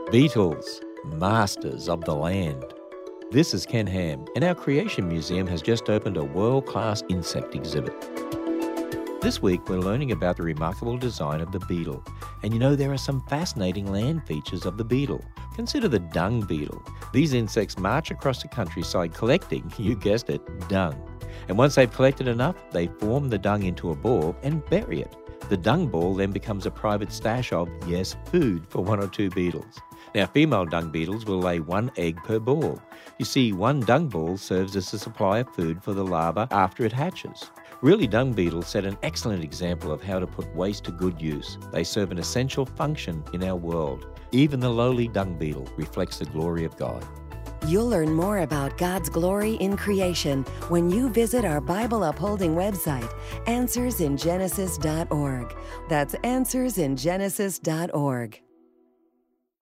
Beetles, masters of the land. This is Ken Ham, and our Creation Museum has just opened a world-class insect exhibit. This week, we're learning about the remarkable design of the beetle. And you know, there are some fascinating land features of the beetle. Consider the dung beetle. These insects march across the countryside collecting, you guessed it, dung. And once they've collected enough, they form the dung into a ball and bury it. The dung ball then becomes a private stash of, yes, food for one or two beetles. Now, female dung beetles will lay one egg per ball. You see, one dung ball serves as a supply of food for the larva after it hatches. Really, dung beetles set an excellent example of how to put waste to good use. They serve an essential function in our world. Even the lowly dung beetle reflects the glory of God. You'll learn more about God's glory in creation when you visit our Bible-upholding website, AnswersInGenesis.org. That's AnswersInGenesis.org.